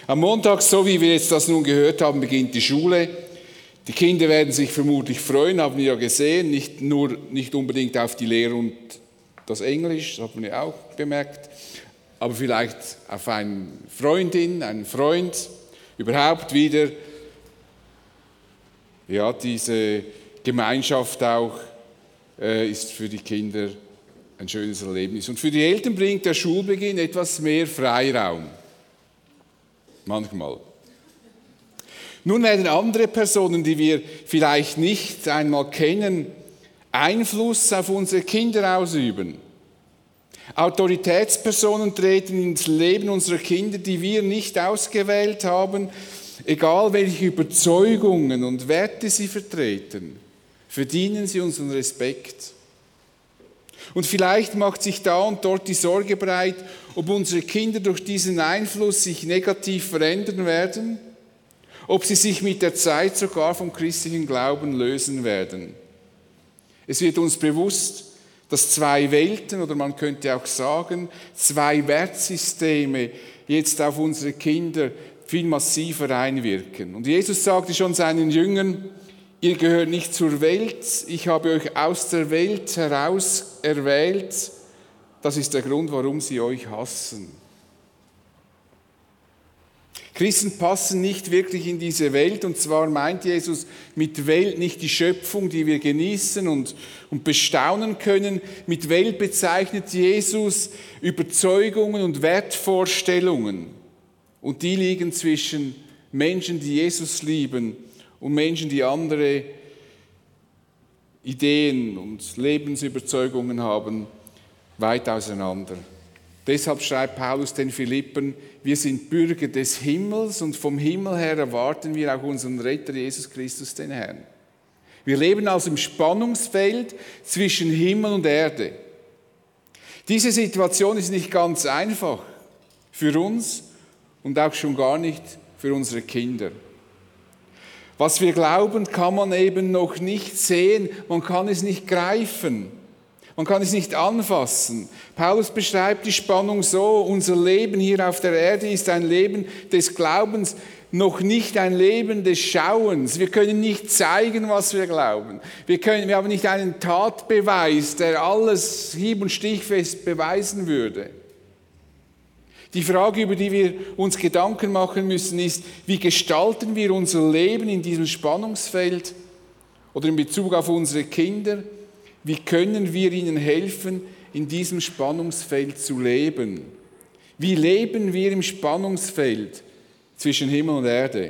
Am Montag, so wie wir jetzt das nun gehört haben, beginnt die Schule. Die Kinder werden sich vermutlich freuen, haben wir ja gesehen, nicht unbedingt auf die Lehre und das Englisch, das hat man ja auch bemerkt, aber vielleicht auf eine Freundin, einen Freund, überhaupt wieder, ja, diese Gemeinschaft auch ist für die Kinder ein schönes Erlebnis. Und für die Eltern bringt der Schulbeginn etwas mehr Freiraum. Manchmal. Nun werden andere Personen, die wir vielleicht nicht einmal kennen, Einfluss auf unsere Kinder ausüben. Autoritätspersonen treten ins Leben unserer Kinder, die wir nicht ausgewählt haben, egal welche Überzeugungen und Werte sie vertreten, verdienen sie unseren Respekt. Und vielleicht macht sich da und dort die Sorge breit, ob unsere Kinder durch diesen Einfluss sich negativ verändern werden, ob sie sich mit der Zeit sogar vom christlichen Glauben lösen werden. Es wird uns bewusst, dass zwei Welten, oder man könnte auch sagen, zwei Wertsysteme jetzt auf unsere Kinder viel massiver einwirken. Und Jesus sagte schon seinen Jüngern, ihr gehört nicht zur Welt, ich habe euch aus der Welt heraus erwählt. Das ist der Grund, warum sie euch hassen. Christen passen nicht wirklich in diese Welt, und zwar meint Jesus mit Welt nicht die Schöpfung, die wir genießen und bestaunen können. Mit Welt bezeichnet Jesus Überzeugungen und Wertvorstellungen. Und die liegen zwischen Menschen, die Jesus lieben, und Menschen, die andere Ideen und Lebensüberzeugungen haben, weit auseinander. Deshalb schreibt Paulus den Philippern, wir sind Bürger des Himmels und vom Himmel her erwarten wir auch unseren Retter Jesus Christus, den Herrn. Wir leben also im Spannungsfeld zwischen Himmel und Erde. Diese Situation ist nicht ganz einfach für uns und auch schon gar nicht für unsere Kinder. Was wir glauben, kann man eben noch nicht sehen, man kann es nicht greifen. Man kann es nicht anfassen. Paulus beschreibt die Spannung so, unser Leben hier auf der Erde ist ein Leben des Glaubens, noch nicht ein Leben des Schauens. Wir können nicht zeigen, was wir glauben. Wir haben nicht einen Tatbeweis, der alles hieb- und stichfest beweisen würde. Die Frage, über die wir uns Gedanken machen müssen, ist, wie gestalten wir unser Leben in diesem Spannungsfeld oder in Bezug auf unsere Kinder? Wie können wir ihnen helfen, in diesem Spannungsfeld zu leben? Wie leben wir im Spannungsfeld zwischen Himmel und Erde?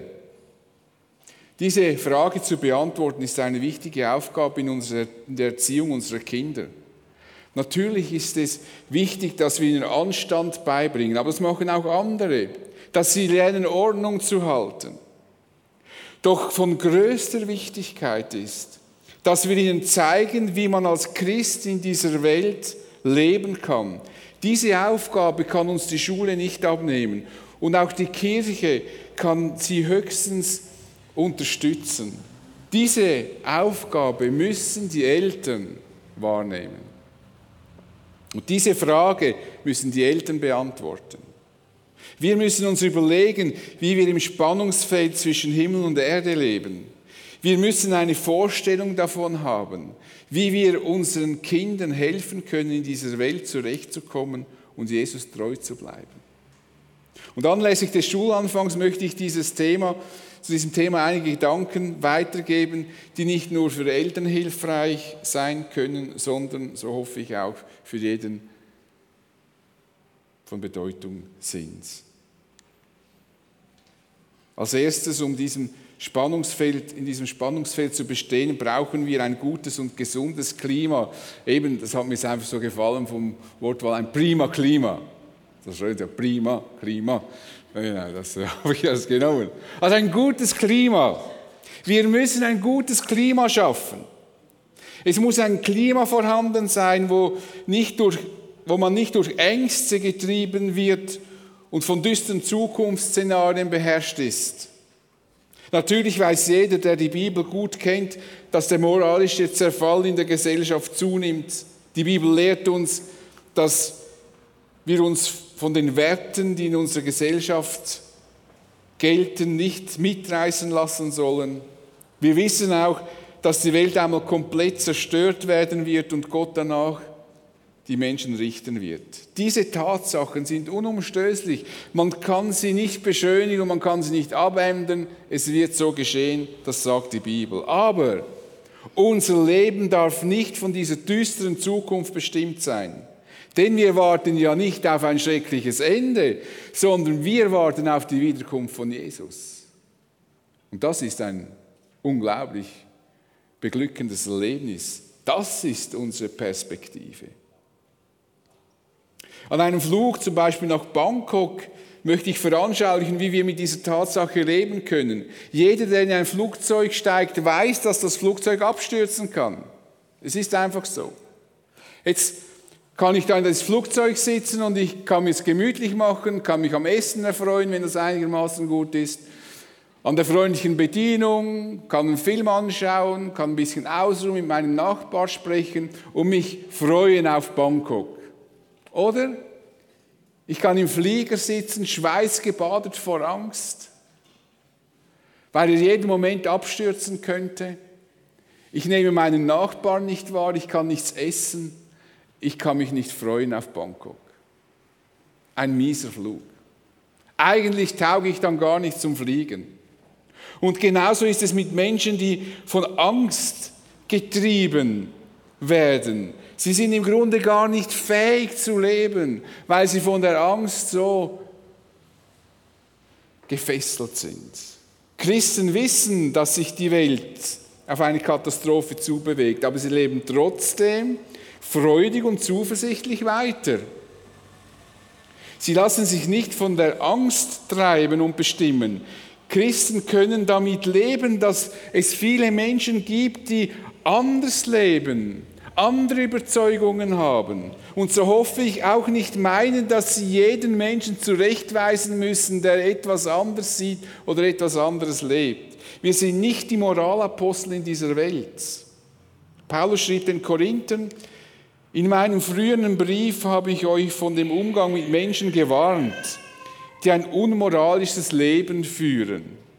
Diese Frage zu beantworten, ist eine wichtige Aufgabe in der Erziehung unserer Kinder. Natürlich ist es wichtig, dass wir ihnen Anstand beibringen, aber das machen auch andere, dass sie lernen, Ordnung zu halten. Doch von größter Wichtigkeit ist, dass wir ihnen zeigen, wie man als Christ in dieser Welt leben kann. Diese Aufgabe kann uns die Schule nicht abnehmen und auch die Kirche kann sie höchstens unterstützen. Diese Aufgabe müssen die Eltern wahrnehmen. Und diese Frage müssen die Eltern beantworten. Wir müssen uns überlegen, wie wir im Spannungsfeld zwischen Himmel und Erde leben. Wir müssen eine Vorstellung davon haben, wie wir unseren Kindern helfen können, in dieser Welt zurechtzukommen und Jesus treu zu bleiben. Und anlässlich des Schulanfangs möchte ich zu diesem Thema einige Gedanken weitergeben, die nicht nur für Eltern hilfreich sein können, sondern, so hoffe ich, auch für jeden von Bedeutung sind. Als erstes, in diesem Spannungsfeld zu bestehen, brauchen wir ein gutes und gesundes Klima. Eben, das hat mir einfach so gefallen vom Wortwahl, ein prima Klima. Das ist ja prima Klima. Ja, das habe ich erst genommen. Also ein gutes Klima. Wir müssen ein gutes Klima schaffen. Es muss ein Klima vorhanden sein, wo man nicht durch Ängste getrieben wird und von düsteren Zukunftsszenarien beherrscht ist. Natürlich weiß jeder, der die Bibel gut kennt, dass der moralische Zerfall in der Gesellschaft zunimmt. Die Bibel lehrt uns, dass wir uns von den Werten, die in unserer Gesellschaft gelten, nicht mitreißen lassen sollen. Wir wissen auch, dass die Welt einmal komplett zerstört werden wird und Gott danach die Menschen richten wird. Diese Tatsachen sind unumstößlich. Man kann sie nicht beschönigen und man kann sie nicht abändern. Es wird so geschehen, das sagt die Bibel. Aber unser Leben darf nicht von dieser düsteren Zukunft bestimmt sein. Denn wir warten ja nicht auf ein schreckliches Ende, sondern wir warten auf die Wiederkunft von Jesus. Und das ist ein unglaublich beglückendes Erlebnis. Das ist unsere Perspektive. An einem Flug zum Beispiel nach Bangkok möchte ich veranschaulichen, wie wir mit dieser Tatsache leben können. Jeder, der in ein Flugzeug steigt, weiß, dass das Flugzeug abstürzen kann. Es ist einfach so. Jetzt kann ich da in das Flugzeug sitzen und ich kann mir es gemütlich machen, kann mich am Essen erfreuen, wenn das einigermaßen gut ist, an der freundlichen Bedienung, kann einen Film anschauen, kann ein bisschen ausruhen, mit meinem Nachbar sprechen und mich freuen auf Bangkok. Oder ich kann im Flieger sitzen, schweißgebadet vor Angst, weil er jeden Moment abstürzen könnte. Ich nehme meinen Nachbarn nicht wahr, ich kann nichts essen, ich kann mich nicht freuen auf Bangkok. Ein mieser Flug. Eigentlich tauge ich dann gar nicht zum Fliegen. Und genauso ist es mit Menschen, die von Angst getrieben werden. Sie sind im Grunde gar nicht fähig zu leben, weil sie von der Angst so gefesselt sind. Christen wissen, dass sich die Welt auf eine Katastrophe zubewegt, aber sie leben trotzdem freudig und zuversichtlich weiter. Sie lassen sich nicht von der Angst treiben und bestimmen. Christen können damit leben, dass es viele Menschen gibt, die anders leben, andere Überzeugungen haben. Und so hoffe ich auch nicht meinen, dass sie jeden Menschen zurechtweisen müssen, der etwas anders sieht oder etwas anderes lebt. Wir sind nicht die Moralapostel in dieser Welt. Paulus schrieb den Korinthern: In meinem früheren Brief habe ich euch von dem Umgang mit Menschen gewarnt, die ein unmoralisches Leben führen.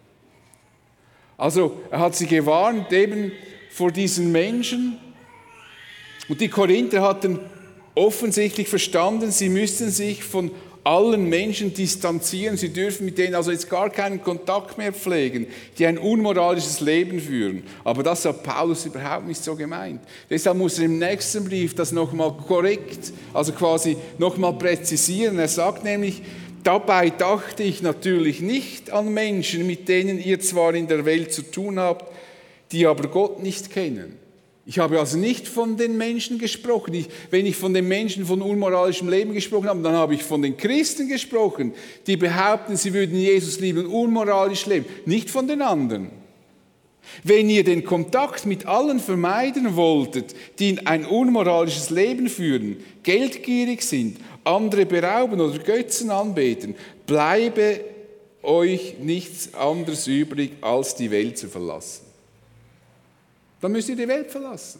Also er hat sie gewarnt eben vor diesen Menschen. Und die Korinther hatten offensichtlich verstanden, sie müssten sich von allen Menschen distanzieren. Sie dürfen mit denen also jetzt gar keinen Kontakt mehr pflegen, die ein unmoralisches Leben führen. Aber das hat Paulus überhaupt nicht so gemeint. Deshalb muss er im nächsten Brief das nochmal korrekt, also quasi nochmal präzisieren. Er sagt nämlich: Dabei dachte ich natürlich nicht an Menschen, mit denen ihr zwar in der Welt zu tun habt, die aber Gott nicht kennen. Ich habe also nicht von den Menschen gesprochen. Wenn ich von den Menschen von unmoralischem Leben gesprochen habe, dann habe ich von den Christen gesprochen, die behaupten, sie würden Jesus lieben und unmoralisch leben. Nicht von den anderen. Wenn ihr den Kontakt mit allen vermeiden wolltet, die ein unmoralisches Leben führen, geldgierig sind, andere berauben oder Götzen anbeten, bleibe euch nichts anderes übrig, als die Welt zu verlassen. Dann müsst ihr die Welt verlassen.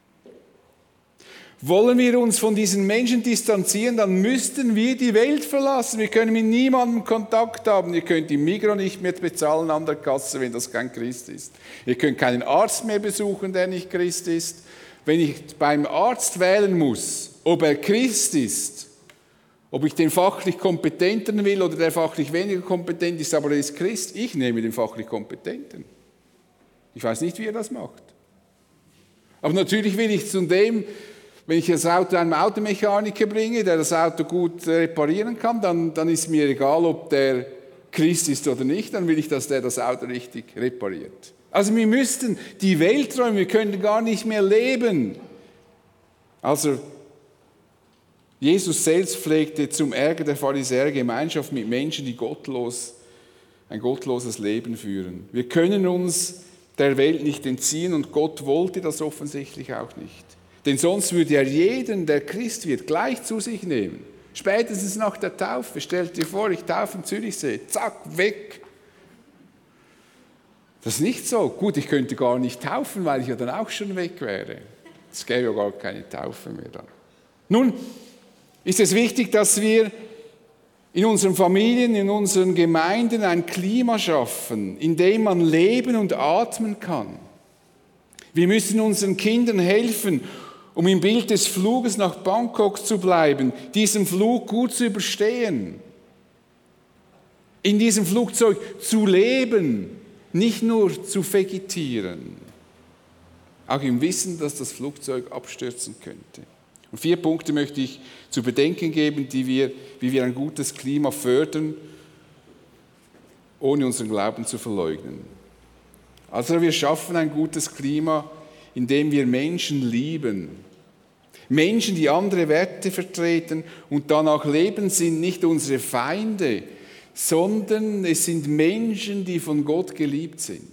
Wollen wir uns von diesen Menschen distanzieren, dann müssten wir die Welt verlassen. Wir können mit niemandem Kontakt haben. Ihr könnt die Migros nicht mehr bezahlen an der Kasse, wenn das kein Christ ist. Ihr könnt keinen Arzt mehr besuchen, der nicht Christ ist. Wenn ich beim Arzt wählen muss, ob er Christ ist, ob ich den fachlich Kompetenten will oder der fachlich weniger kompetent ist, aber er ist Christ, ich nehme den fachlich Kompetenten. Ich weiß nicht, wie er das macht. Aber natürlich will ich zu dem, wenn ich das Auto einem Automechaniker bringe, der das Auto gut reparieren kann, dann ist mir egal, ob der Christ ist oder nicht, dann will ich, dass der das Auto richtig repariert. Also wir müssten die Welt räumen, wir können gar nicht mehr leben. Also Jesus selbst pflegte zum Ärger der Pharisäer Gemeinschaft mit Menschen, die ein gottloses Leben führen. Wir können uns der Welt nicht entziehen und Gott wollte das offensichtlich auch nicht. Denn sonst würde er jeden, der Christ wird, gleich zu sich nehmen. Spätestens nach der Taufe. Stellt dir vor, ich taufe in Zürichsee, zack, weg. Das ist nicht so. Gut, ich könnte gar nicht taufen, weil ich ja dann auch schon weg wäre. Es gäbe ja gar keine Taufe mehr dann. Nun ist es wichtig, dass wir in unseren Familien, in unseren Gemeinden ein Klima schaffen, in dem man leben und atmen kann. Wir müssen unseren Kindern helfen, um im Bild des Fluges nach Bangkok zu bleiben, diesen Flug gut zu überstehen. In diesem Flugzeug zu leben, nicht nur zu vegetieren. Auch im Wissen, dass das Flugzeug abstürzen könnte. Und 4 Punkte möchte ich zu bedenken geben, wie wir ein gutes Klima fördern, ohne unseren Glauben zu verleugnen. Also wir schaffen ein gutes Klima, indem wir Menschen lieben. Menschen, die andere Werte vertreten und danach leben, sind nicht unsere Feinde, sondern es sind Menschen, die von Gott geliebt sind.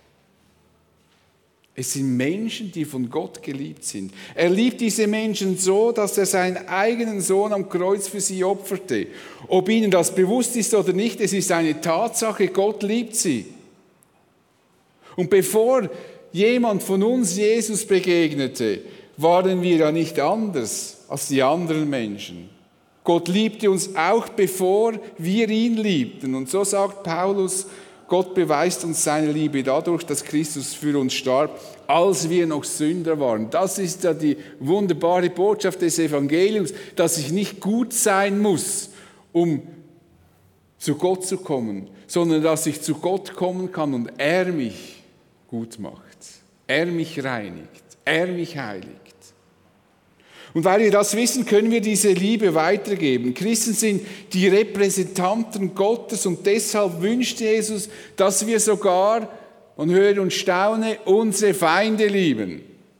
Es sind Menschen, die von Gott geliebt sind. Er liebt diese Menschen so, dass er seinen eigenen Sohn am Kreuz für sie opferte. Ob ihnen das bewusst ist oder nicht, es ist eine Tatsache, Gott liebt sie. Und bevor jemand von uns Jesus begegnete, waren wir ja nicht anders als die anderen Menschen. Gott liebte uns auch, bevor wir ihn liebten. Und so sagt Paulus, Gott beweist uns seine Liebe dadurch, dass Christus für uns starb, als wir noch Sünder waren. Das ist ja die wunderbare Botschaft des Evangeliums, dass ich nicht gut sein muss, um zu Gott zu kommen, sondern dass ich zu Gott kommen kann und er mich gut macht, er mich reinigt, er mich heiligt. Und weil wir das wissen, können wir diese Liebe weitergeben. Christen sind die Repräsentanten Gottes und deshalb wünscht Jesus, dass wir sogar, und höre und staune, unsere Feinde lieben.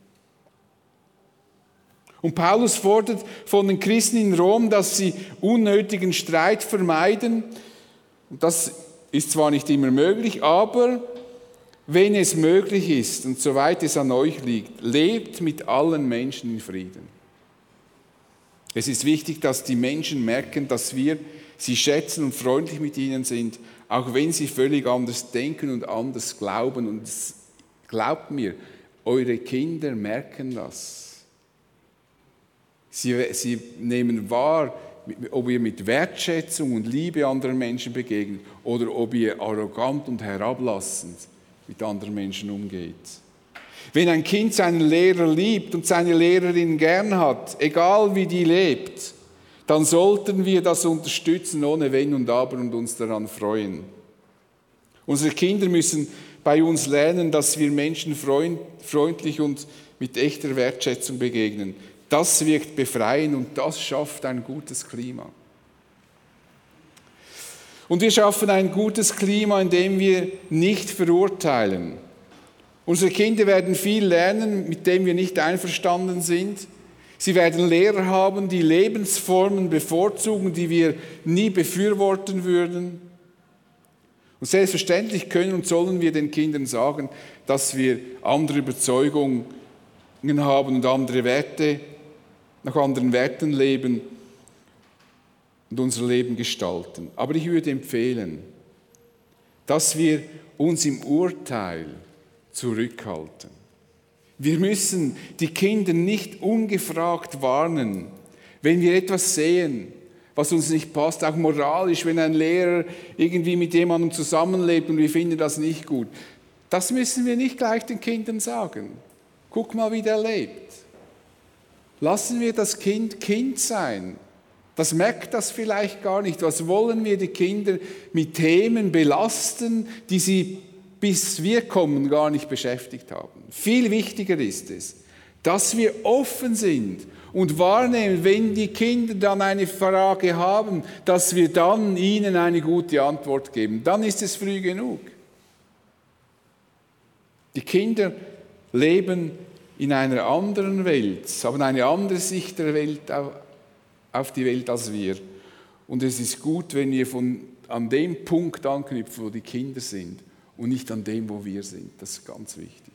Und Paulus fordert von den Christen in Rom, dass sie unnötigen Streit vermeiden. Und das ist zwar nicht immer möglich, aber wenn es möglich ist und soweit es an euch liegt, lebt mit allen Menschen in Frieden. Es ist wichtig, dass die Menschen merken, dass wir sie schätzen und freundlich mit ihnen sind, auch wenn sie völlig anders denken und anders glauben. Und glaubt mir, eure Kinder merken das. Sie nehmen wahr, ob ihr mit Wertschätzung und Liebe anderen Menschen begegnet oder ob ihr arrogant und herablassend mit anderen Menschen umgeht. Wenn ein Kind seinen Lehrer liebt und seine Lehrerin gern hat, egal wie die lebt, dann sollten wir das unterstützen ohne Wenn und Aber und uns daran freuen. Unsere Kinder müssen bei uns lernen, dass wir Menschen freundlich und mit echter Wertschätzung begegnen. Das wirkt befreiend und das schafft ein gutes Klima. Und wir schaffen ein gutes Klima, indem wir nicht verurteilen. Unsere Kinder werden viel lernen, mit dem wir nicht einverstanden sind. Sie werden Lehrer haben, die Lebensformen bevorzugen, die wir nie befürworten würden. Und selbstverständlich können und sollen wir den Kindern sagen, dass wir andere Überzeugungen haben und andere Werte, nach anderen Werten leben und unser Leben gestalten. Aber ich würde empfehlen, dass wir uns im Urteil zurückhalten. Wir müssen die Kinder nicht ungefragt warnen, wenn wir etwas sehen, was uns nicht passt, auch moralisch, wenn ein Lehrer irgendwie mit jemandem zusammenlebt und wir finden das nicht gut. Das müssen wir nicht gleich den Kindern sagen. Guck mal, wie der lebt. Lassen wir das Kind Kind sein. Das merkt das vielleicht gar nicht. Was wollen wir die Kinder mit Themen belasten, die sie bis wir kommen, gar nicht beschäftigt haben. Viel wichtiger ist es, dass wir offen sind und wahrnehmen, wenn die Kinder dann eine Frage haben, dass wir dann ihnen eine gute Antwort geben. Dann ist es früh genug. Die Kinder leben in einer anderen Welt, haben eine andere Sicht der Welt auf die Welt als wir. Und es ist gut, wenn wir an dem Punkt anknüpfen, wo die Kinder sind. Und nicht an dem, wo wir sind. Das ist ganz wichtig.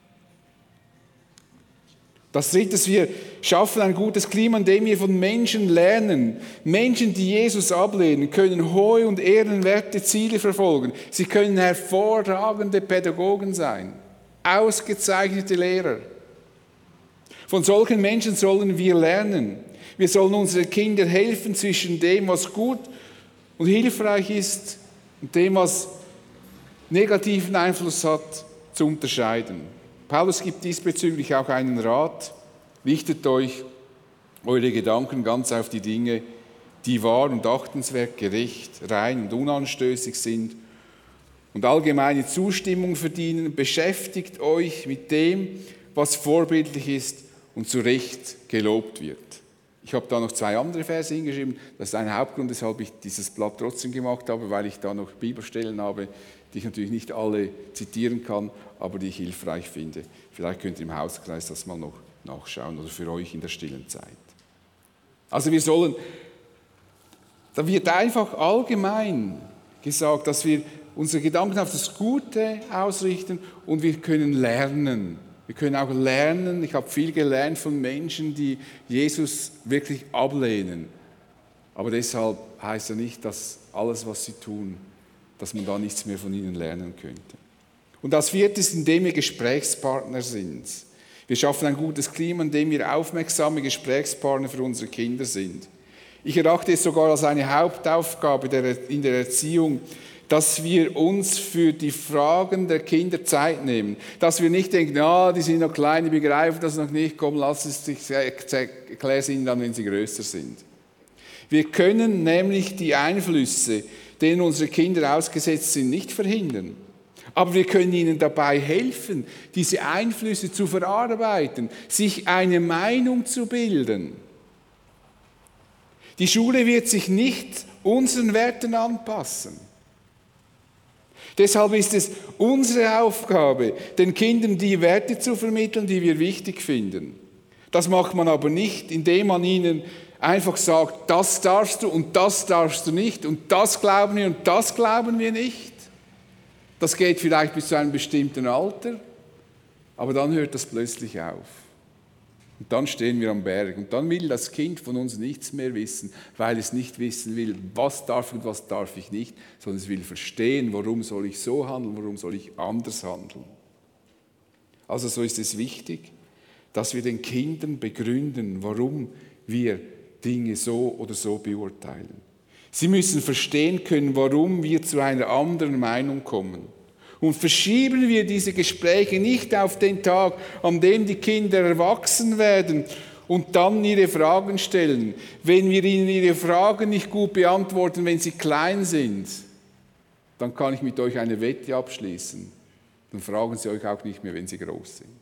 Das Dritte, wir schaffen ein gutes Klima, indem wir von Menschen lernen. Menschen, die Jesus ablehnen, können hohe und ehrenwerte Ziele verfolgen. Sie können hervorragende Pädagogen sein, ausgezeichnete Lehrer. Von solchen Menschen sollen wir lernen. Wir sollen unseren Kindern helfen zwischen dem, was gut und hilfreich ist und dem, was negativen Einfluss hat, zu unterscheiden. Paulus gibt diesbezüglich auch einen Rat: Richtet euch eure Gedanken ganz auf die Dinge, die wahr und achtenswert, gerecht, rein und unanstößig sind und allgemeine Zustimmung verdienen. Beschäftigt euch mit dem, was vorbildlich ist und zu Recht gelobt wird. Ich habe da noch 2 andere Verse hingeschrieben. Das ist ein Hauptgrund, weshalb ich dieses Blatt trotzdem gemacht habe, weil ich da noch Bibelstellen habe, die ich natürlich nicht alle zitieren kann, aber die ich hilfreich finde. Vielleicht könnt ihr im Hauskreis das mal noch nachschauen oder für euch in der stillen Zeit. Also da wird einfach allgemein gesagt, dass wir unsere Gedanken auf das Gute ausrichten und wir können lernen. Wir können auch lernen, ich habe viel gelernt von Menschen, die Jesus wirklich ablehnen. Aber deshalb heißt ja nicht, dass alles, was sie tun, dass man da nichts mehr von ihnen lernen könnte. Und als 4. indem wir Gesprächspartner sind. Wir schaffen ein gutes Klima, indem wir aufmerksame Gesprächspartner für unsere Kinder sind. Ich erachte es sogar als eine Hauptaufgabe in der Erziehung, dass wir uns für die Fragen der Kinder Zeit nehmen. Dass wir nicht denken, die sind noch klein, die begreifen das noch nicht, komm, lass es sich, erklär es ihnen dann, wenn sie größer sind. Wir können nämlich die Einflüsse, denen unsere Kinder ausgesetzt sind, nicht verhindern. Aber wir können ihnen dabei helfen, diese Einflüsse zu verarbeiten, sich eine Meinung zu bilden. Die Schule wird sich nicht unseren Werten anpassen. Deshalb ist es unsere Aufgabe, den Kindern die Werte zu vermitteln, die wir wichtig finden. Das macht man aber nicht, indem man ihnen einfach sagt, das darfst du und das darfst du nicht und das glauben wir und das glauben wir nicht. Das geht vielleicht bis zu einem bestimmten Alter, aber dann hört das plötzlich auf. Und dann stehen wir am Berg und dann will das Kind von uns nichts mehr wissen, weil es nicht wissen will, was darf und was darf ich nicht, sondern es will verstehen, warum soll ich so handeln, warum soll ich anders handeln. Also so ist es wichtig, dass wir den Kindern begründen, warum wir Dinge so oder so beurteilen. Sie müssen verstehen können, warum wir zu einer anderen Meinung kommen. Und verschieben wir diese Gespräche nicht auf den Tag, an dem die Kinder erwachsen werden und dann ihre Fragen stellen. Wenn wir ihnen ihre Fragen nicht gut beantworten, wenn sie klein sind, dann kann ich mit euch eine Wette abschließen. Dann fragen sie euch auch nicht mehr, wenn sie groß sind.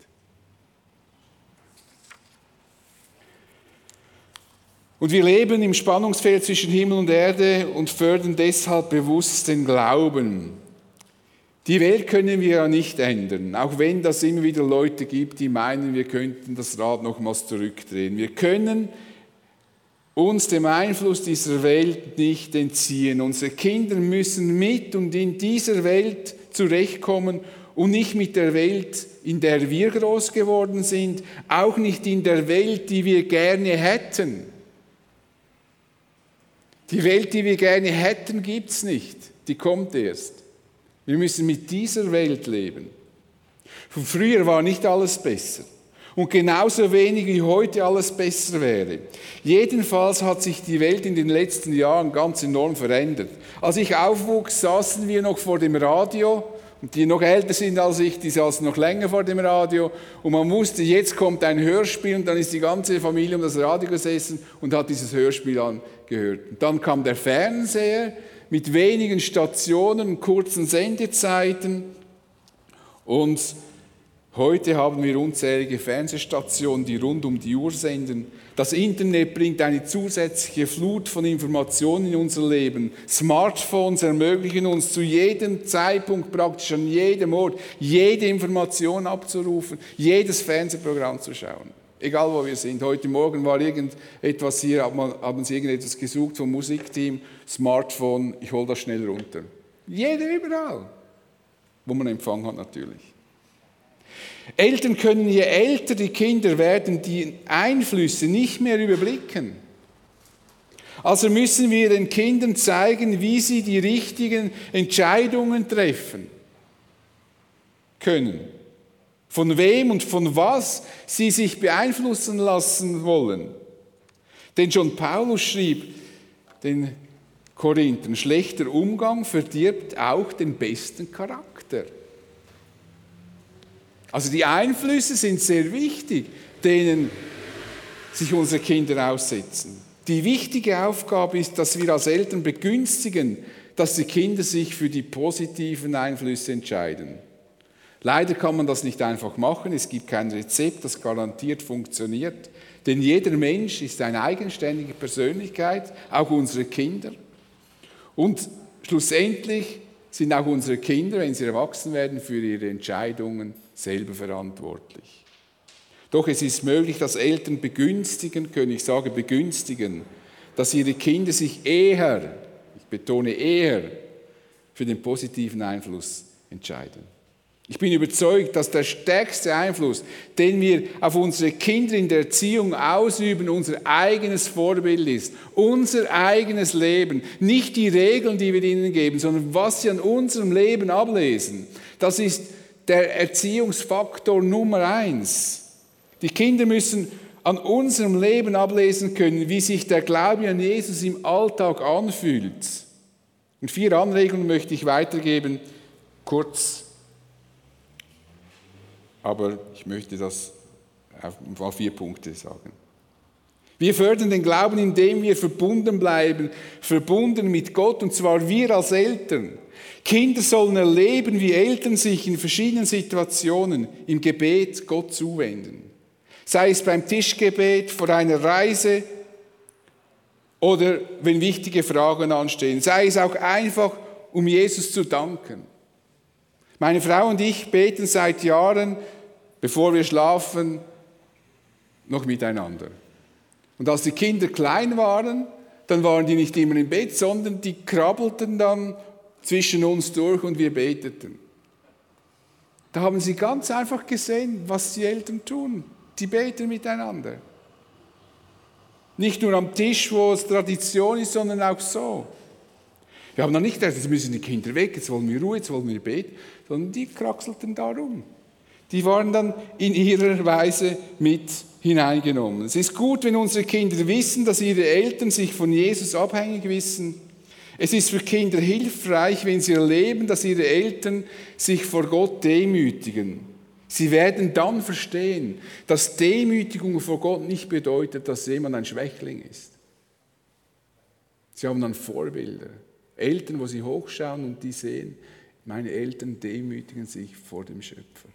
Und wir leben im Spannungsfeld zwischen Himmel und Erde und fördern deshalb bewusst den Glauben. Die Welt können wir ja nicht ändern, auch wenn das immer wieder Leute gibt, die meinen, wir könnten das Rad nochmals zurückdrehen. Wir können uns dem Einfluss dieser Welt nicht entziehen. Unsere Kinder müssen mit und in dieser Welt zurechtkommen und nicht mit der Welt, in der wir groß geworden sind, auch nicht in der Welt, die wir gerne hätten. Die Welt, die wir gerne hätten, gibt es nicht. Die kommt erst. Wir müssen mit dieser Welt leben. Von früher war nicht alles besser. Und genauso wenig wie heute alles besser wäre. Jedenfalls hat sich die Welt in den letzten Jahren ganz enorm verändert. Als ich aufwuchs, saßen wir noch vor dem Radio. Und die noch älter sind als ich, die saßen noch länger vor dem Radio. Und man wusste, jetzt kommt ein Hörspiel und dann ist die ganze Familie um das Radio gesessen und hat dieses Hörspiel angehört. Und dann kam der Fernseher mit wenigen Stationen, kurzen Sendezeiten. Und heute haben wir unzählige Fernsehstationen, die rund um die Uhr senden. Das Internet bringt eine zusätzliche Flut von Informationen in unser Leben. Smartphones ermöglichen uns zu jedem Zeitpunkt, praktisch an jedem Ort, jede Information abzurufen, jedes Fernsehprogramm zu schauen. Egal wo wir sind. Heute Morgen war irgendetwas hier, haben Sie irgendetwas gesucht vom Musikteam, Smartphone, ich hole das schnell runter. Jeder überall, wo man Empfang hat natürlich. Eltern können, je älter die Kinder werden, die Einflüsse nicht mehr überblicken. Also müssen wir den Kindern zeigen, wie sie die richtigen Entscheidungen treffen können. Von wem und von was sie sich beeinflussen lassen wollen. Denn schon Paulus schrieb den Korinther, schlechter Umgang verdirbt auch den besten Charakter. Also die Einflüsse sind sehr wichtig, denen sich unsere Kinder aussetzen. Die wichtige Aufgabe ist, dass wir als Eltern begünstigen, dass die Kinder sich für die positiven Einflüsse entscheiden. Leider kann man das nicht einfach machen, es gibt kein Rezept, das garantiert funktioniert, denn jeder Mensch ist eine eigenständige Persönlichkeit, auch unsere Kinder. Und schlussendlich sind auch unsere Kinder, wenn sie erwachsen werden, für ihre Entscheidungen selber verantwortlich. Doch es ist möglich, dass Eltern begünstigen können, ich sage begünstigen, dass ihre Kinder sich eher, ich betone eher, für den positiven Einfluss entscheiden. Ich bin überzeugt, dass der stärkste Einfluss, den wir auf unsere Kinder in der Erziehung ausüben, unser eigenes Vorbild ist, unser eigenes Leben, nicht die Regeln, die wir ihnen geben, sondern was sie an unserem Leben ablesen. Das ist der Erziehungsfaktor Nummer 1. Die Kinder müssen an unserem Leben ablesen können, wie sich der Glaube an Jesus im Alltag anfühlt. Und 4 Anregungen möchte ich weitergeben, kurz. Aber ich möchte das auf 4 Punkte sagen. Wir fördern den Glauben, indem wir verbunden bleiben, verbunden mit Gott, und zwar wir als Eltern. Kinder sollen erleben, wie Eltern sich in verschiedenen Situationen im Gebet Gott zuwenden. Sei es beim Tischgebet, vor einer Reise oder wenn wichtige Fragen anstehen. Sei es auch einfach, um Jesus zu danken. Meine Frau und ich beten seit Jahren, bevor wir schlafen, noch miteinander. Und als die Kinder klein waren, dann waren die nicht immer im Bett, sondern die krabbelten dann zwischen uns durch und wir beteten. Da haben sie ganz einfach gesehen, was die Eltern tun. Die beten miteinander. Nicht nur am Tisch, wo es Tradition ist, sondern auch so. Wir haben dann nicht gedacht, jetzt müssen die Kinder weg, jetzt wollen wir Ruhe, jetzt wollen wir beten, sondern die kraxelten da rum. Die waren dann in ihrer Weise mit hineingenommen. Es ist gut, wenn unsere Kinder wissen, dass ihre Eltern sich von Jesus abhängig wissen. Es ist für Kinder hilfreich, wenn sie erleben, dass ihre Eltern sich vor Gott demütigen. Sie werden dann verstehen, dass Demütigung vor Gott nicht bedeutet, dass jemand ein Schwächling ist. Sie haben dann Vorbilder. Eltern, wo sie hochschauen und die sehen, meine Eltern demütigen sich vor dem Schöpfer.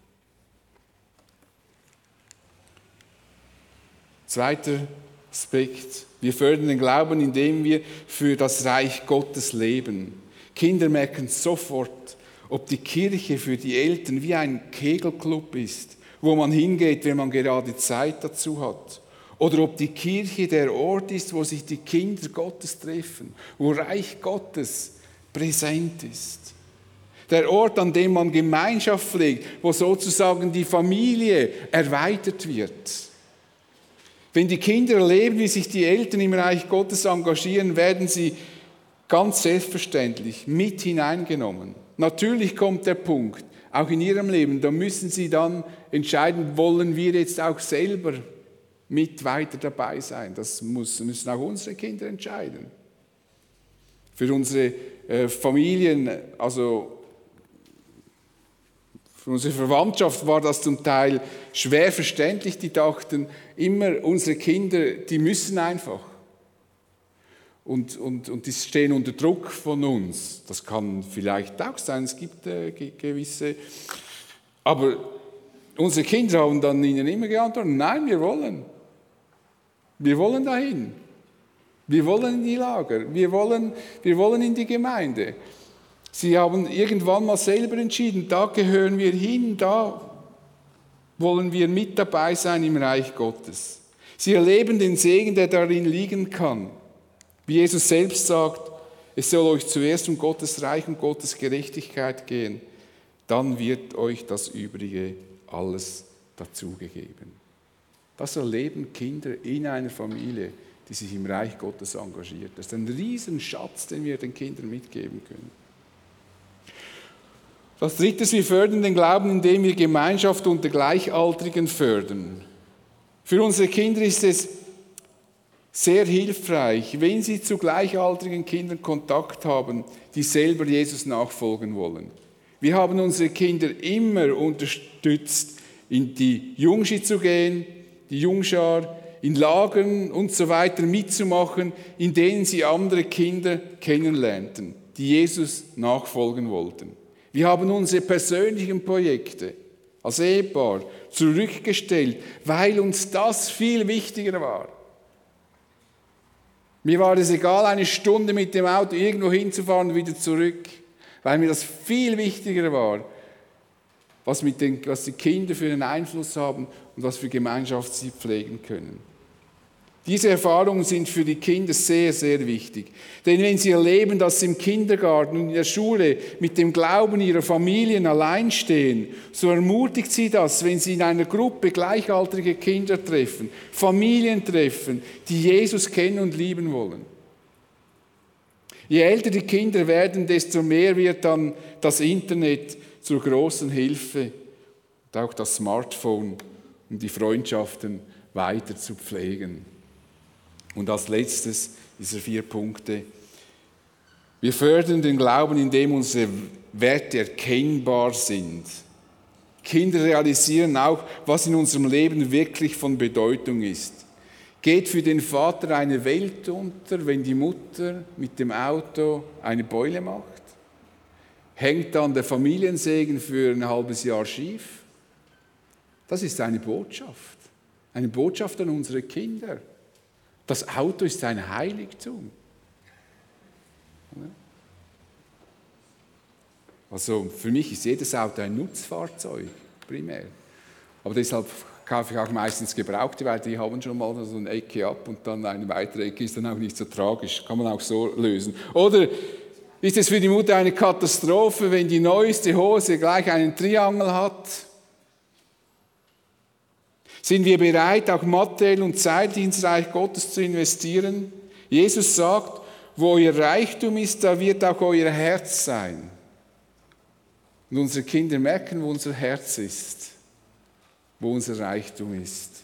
Zweiter Aspekt. Wir fördern den Glauben, indem wir für das Reich Gottes leben. Kinder merken sofort, ob die Kirche für die Eltern wie ein Kegelclub ist, wo man hingeht, wenn man gerade Zeit dazu hat. Oder ob die Kirche der Ort ist, wo sich die Kinder Gottes treffen, wo Reich Gottes präsent ist. Der Ort, an dem man Gemeinschaft pflegt, wo sozusagen die Familie erweitert wird. Wenn die Kinder erleben, wie sich die Eltern im Reich Gottes engagieren, werden sie ganz selbstverständlich mit hineingenommen. Natürlich kommt der Punkt, auch in ihrem Leben, da müssen sie dann entscheiden, wollen wir jetzt auch selber mit weiter dabei sein. Das müssen auch unsere Kinder entscheiden. Für unsere Familien, also für unsere Verwandtschaft war das zum Teil schwer verständlich. Die dachten immer, unsere Kinder, die müssen einfach. Und die stehen unter Druck von uns. Das kann vielleicht auch sein, es gibt gewisse. Aber unsere Kinder haben dann ihnen immer geantwortet, nein, wir wollen. Wir wollen dahin. Wir wollen in die Lager. Wir wollen in die Gemeinde. Sie haben irgendwann mal selber entschieden, da gehören wir hin, da wollen wir mit dabei sein im Reich Gottes. Sie erleben den Segen, der darin liegen kann. Wie Jesus selbst sagt, es soll euch zuerst um Gottes Reich und Gottes Gerechtigkeit gehen, dann wird euch das Übrige alles dazugegeben. Das erleben Kinder in einer Familie, die sich im Reich Gottes engagiert. Das ist ein Riesenschatz, den wir den Kindern mitgeben können. Das Dritte, wir fördern den Glauben, indem wir Gemeinschaft unter Gleichaltrigen fördern. Für unsere Kinder ist es sehr hilfreich, wenn Sie zu gleichaltrigen Kindern Kontakt haben, die selber Jesus nachfolgen wollen. Wir haben unsere Kinder immer unterstützt, in die Jungschi zu gehen, die Jungschar, in Lagern und so weiter mitzumachen, in denen sie andere Kinder kennenlernten, die Jesus nachfolgen wollten. Wir haben unsere persönlichen Projekte als Ehepaar zurückgestellt, weil uns das viel wichtiger war. Mir war es egal, eine Stunde mit dem Auto irgendwo hinzufahren und wieder zurück, weil mir das viel wichtiger war, was die Kinder für einen Einfluss haben und was für Gemeinschaft sie pflegen können. Diese Erfahrungen sind für die Kinder sehr, sehr wichtig. Denn wenn sie erleben, dass sie im Kindergarten und in der Schule mit dem Glauben ihrer Familien allein stehen, so ermutigt sie das, wenn sie in einer Gruppe gleichaltrige Kinder treffen, Familien treffen, die Jesus kennen und lieben wollen. Je älter die Kinder werden, desto mehr wird dann das Internet zur großen Hilfe und auch das Smartphone, um die Freundschaften weiter zu pflegen. Und als letztes dieser 4 Punkte: Wir fördern den Glauben, indem unsere Werte erkennbar sind. Kinder realisieren auch, was in unserem Leben wirklich von Bedeutung ist. Geht für den Vater eine Welt unter, wenn die Mutter mit dem Auto eine Beule macht? Hängt dann der Familiensegen für ein halbes Jahr schief? Das ist eine Botschaft an unsere Kinder. Das Auto ist ein Heiligtum. Also für mich ist jedes Auto ein Nutzfahrzeug, primär. Aber deshalb kaufe ich auch meistens Gebrauchte, weil die haben schon mal so eine Ecke ab und dann eine weitere Ecke ist dann auch nicht so tragisch. Kann man auch so lösen. Oder ist es für die Mutter eine Katastrophe, wenn die neueste Hose gleich einen Triangel hat? Sind wir bereit, auch materiell und zeitlich ins Reich Gottes zu investieren? Jesus sagt, wo euer Reichtum ist, da wird auch euer Herz sein. Und unsere Kinder merken, wo unser Herz ist, wo unser Reichtum ist.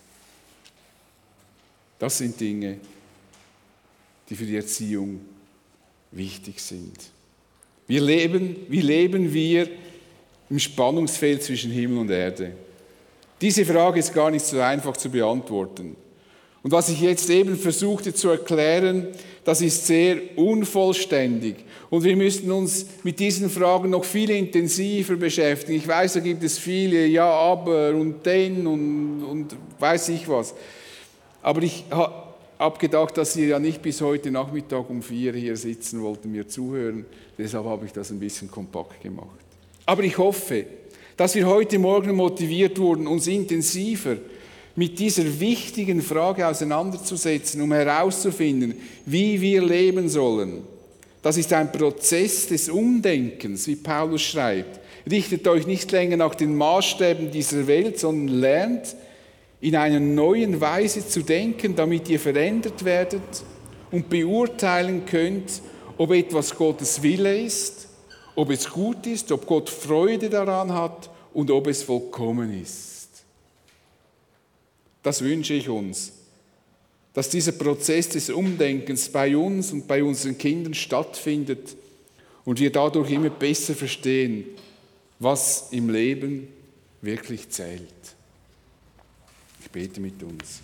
Das sind Dinge, die für die Erziehung wichtig sind. Wie leben wir im Spannungsfeld zwischen Himmel und Erde? Diese Frage ist gar nicht so einfach zu beantworten. Und was ich jetzt eben versuchte zu erklären, das ist sehr unvollständig. Und wir müssten uns mit diesen Fragen noch viel intensiver beschäftigen. Ich weiß, da gibt es viele, ja, aber und denn und weiß ich was. Aber ich habe gedacht, dass ihr ja nicht bis heute Nachmittag um 4 hier sitzen wollt und mir zuhören. Deshalb habe ich das ein bisschen kompakt gemacht. Aber ich hoffe, dass wir heute Morgen motiviert wurden, uns intensiver mit dieser wichtigen Frage auseinanderzusetzen, um herauszufinden, wie wir leben sollen. Das ist ein Prozess des Umdenkens, wie Paulus schreibt. Richtet euch nicht länger nach den Maßstäben dieser Welt, sondern lernt, in einer neuen Weise zu denken, damit ihr verändert werdet und beurteilen könnt, ob etwas Gottes Wille ist, ob es gut ist, ob Gott Freude daran hat und ob es vollkommen ist. Das wünsche ich uns, dass dieser Prozess des Umdenkens bei uns und bei unseren Kindern stattfindet und wir dadurch immer besser verstehen, was im Leben wirklich zählt. Ich bete mit uns.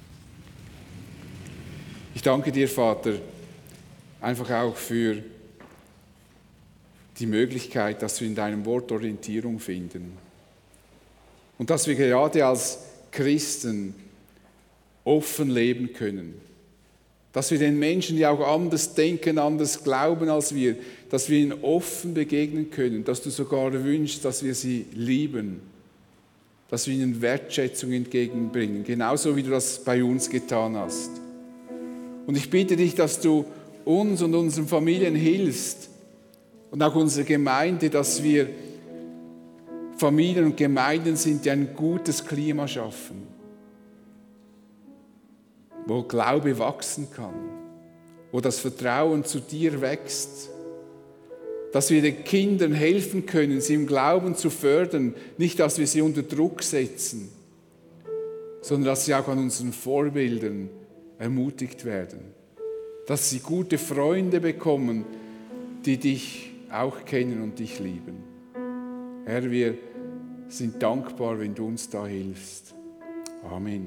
Ich danke dir, Vater, einfach auch für die Möglichkeit, dass wir in deinem Wort Orientierung finden. Und dass wir gerade als Christen offen leben können. Dass wir den Menschen, die auch anders denken, anders glauben als wir, dass wir ihnen offen begegnen können. Dass du sogar wünschst, dass wir sie lieben. Dass wir ihnen Wertschätzung entgegenbringen. Genauso wie du das bei uns getan hast. Und ich bitte dich, dass du uns und unseren Familien hilfst, und auch unsere Gemeinde, dass wir Familien und Gemeinden sind, die ein gutes Klima schaffen, wo Glaube wachsen kann, wo das Vertrauen zu dir wächst, dass wir den Kindern helfen können, sie im Glauben zu fördern, nicht, dass wir sie unter Druck setzen, sondern dass sie auch an unseren Vorbildern ermutigt werden, dass sie gute Freunde bekommen, die dich auch kennen und dich lieben. Herr, wir sind dankbar, wenn du uns da hilfst. Amen.